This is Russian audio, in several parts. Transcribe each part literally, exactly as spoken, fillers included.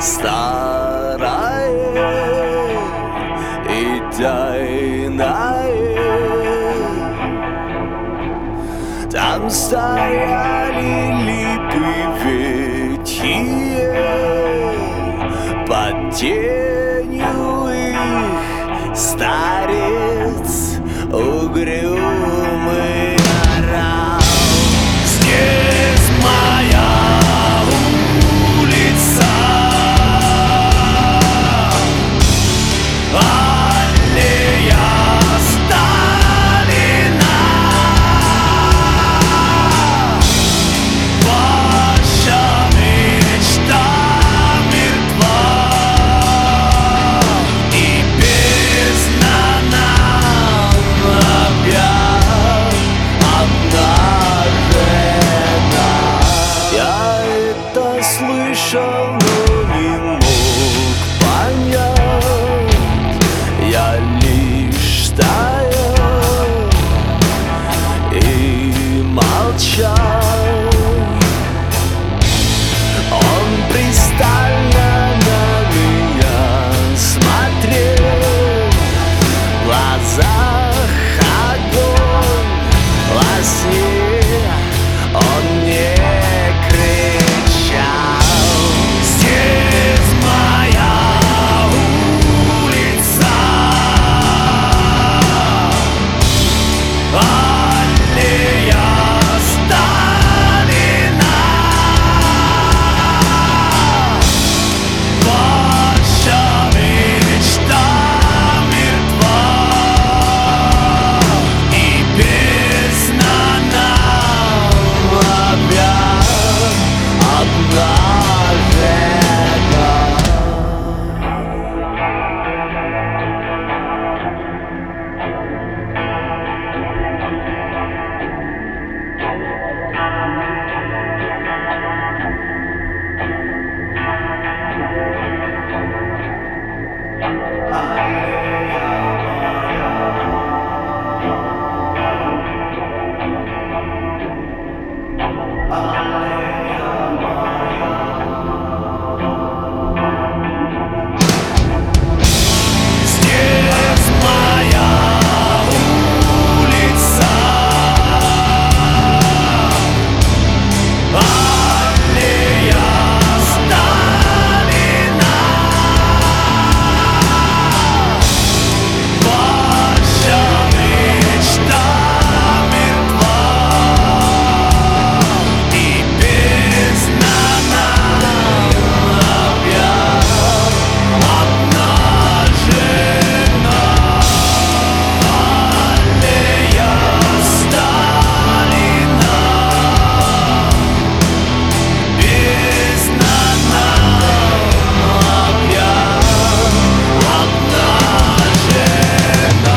старое и тайное. Там стояли липы ветхие, под тенью их старец угрюмый орал. Здесь моя улица, аллея Сталина. Ваша мечта мертва, и бездна нам опять обнажена. Я это слышал, но не мог понять. Я лишь стоял и молчал. Он пристально на меня смотрел, в глазах огонь, во сне он не кричал. Здесь моя улица, аллея Сталина. Ваша мечта мертва, и бездна нам опять обнажена. Здесь моя улица, аллея Сталина. Ваша мечта мертва, и бездна нам опять обнажена. Аллея Сталина. Бездна нам опять обнажена.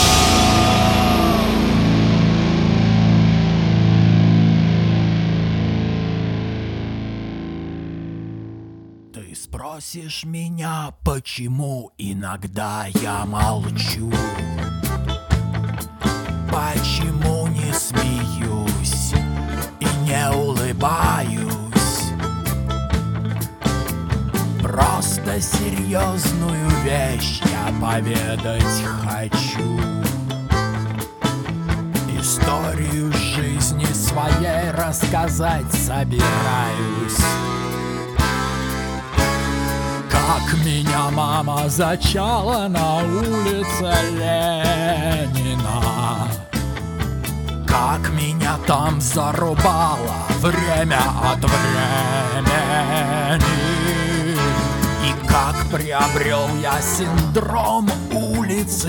Ты спросишь меня, почему иногда я молчу, почему не смеюсь и не улыбаюсь. Просто серьезную вещь я поведать хочу. Историю жизни своей рассказать собираюсь. Как меня мама зачала на улице Ленина, как меня там зарубало время от времени, и как приобрел я синдром улицы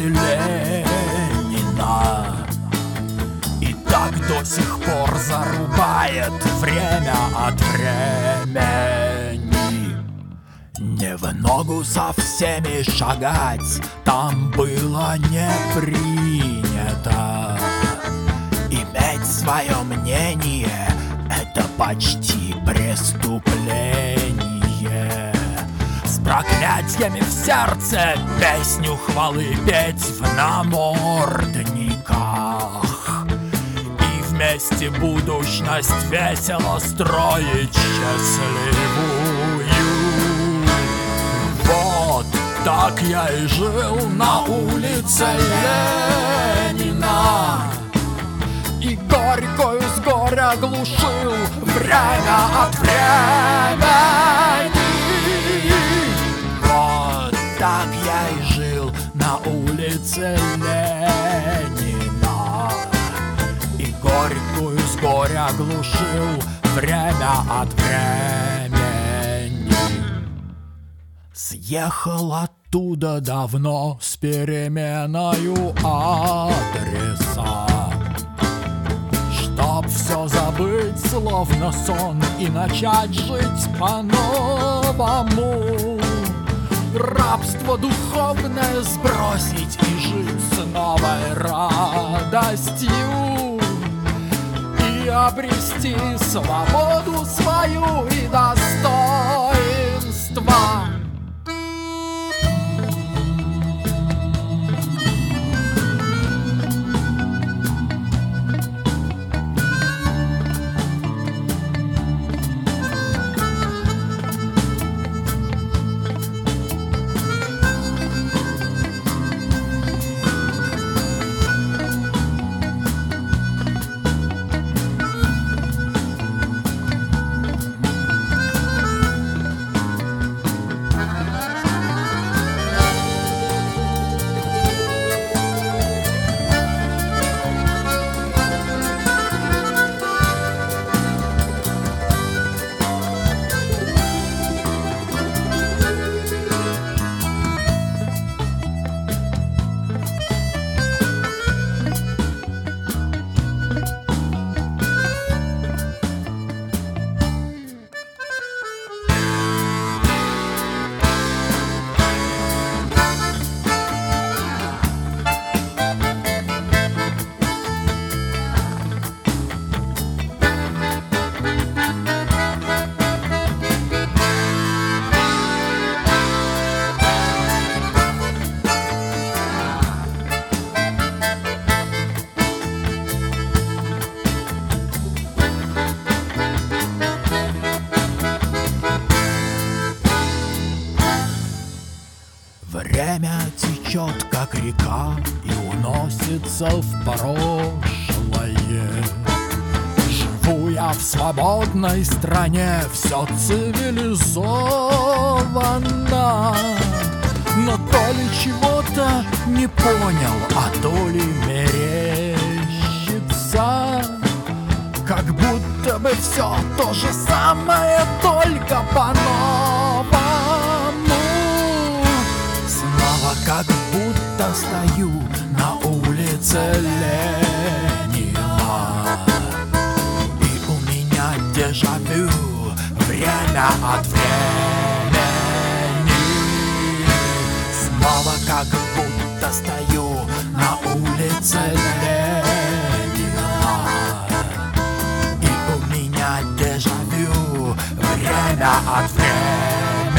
Ленина. И так до сих пор зарубает время от времени. Не в ногу со всеми шагать там было не принято. Иметь свое мнение — это почти преступление. С проклятиями в сердце песню хвалы петь в намордниках и вместе будущность весело строить счастливую. так я и жил на улице Ленина, и горькую с горя глушил время от времени. Вот так я и жил на улице Ленина, и горькую с горя глушил время от времени. Съехал оттуда давно с переменою адреса, чтоб все забыть, словно сон, и начать жить по-новому. Рабство духовное сбросить и жить с новой радостью, и обрести свободу свою и достоинство. Время течет, как река, и уносится в прошлое. Живу я в свободной стране, все цивилизовано, но то ли чего-то не понял, а то ли мерещится, как будто бы все то же самое, только по-новому. Как будто стою на улице Ленина, и у меня дежавю время от времени. Снова как будто стою на улице Ленина, и у меня дежавю время от времени.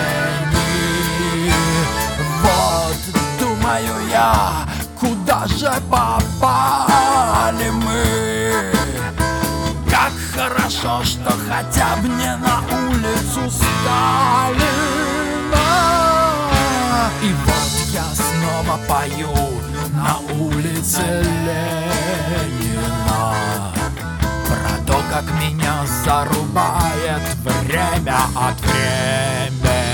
Вот, думаю я, куда же попали мы? Как хорошо, что хотя бы не на улицу Сталина. И вот я снова пою на улице Ленина про то, как меня зарубает время от времени.